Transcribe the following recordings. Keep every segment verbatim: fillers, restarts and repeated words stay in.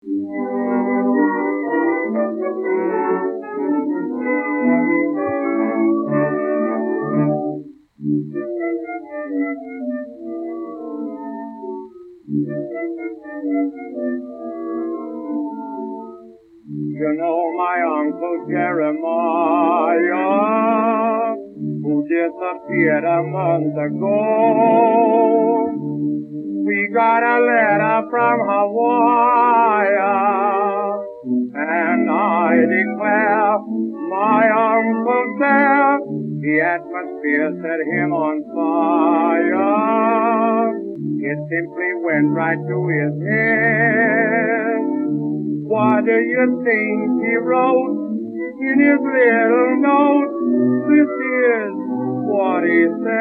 You know my Uncle Jeremiah, who disappeared a month ago. We got a letter from Hawaii, and I declare my uncle there, the atmosphere set him on fire. It simply went right to his head. What do you think he wrote in his little note? This is what he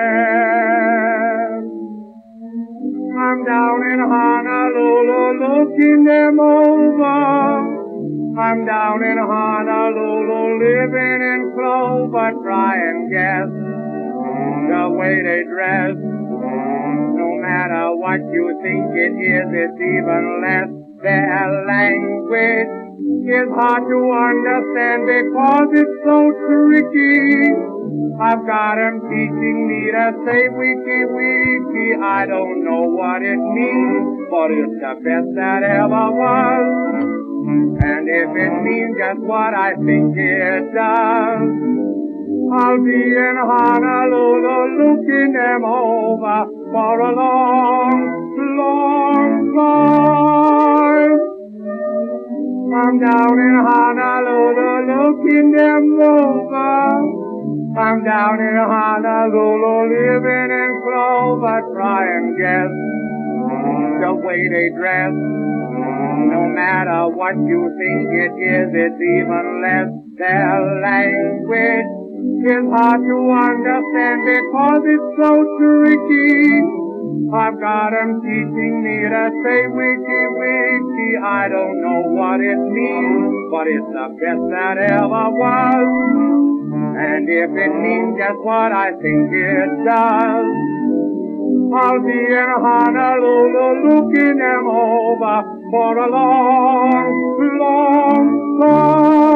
said. I'm down in Honolulu looking them over. I'm down in Honolulu living in clover. Try and guess the way they dress. No matter what you think it is, it's even less. Their language is hard to understand because it's so tricky. I've got 'em teaching me to say wiki wiki. I don't know what it means, but it's the best that ever was. And if it means just what I think it does, I'll be in Honolulu looking them over for a long, long time. I'm down in Honolulu looking them over. I'm down in Honolulu living in clover. Try and guess the way they dress. No matter what you think it is, it's even less. Their language is hard to understand because it's so tricky. I've got 'em teaching me to say wiki wiki. I don't know what it means, but it's the best that ever was. And if it means just what I think it does, I'll be in Honolulu looking them over for a long, long time.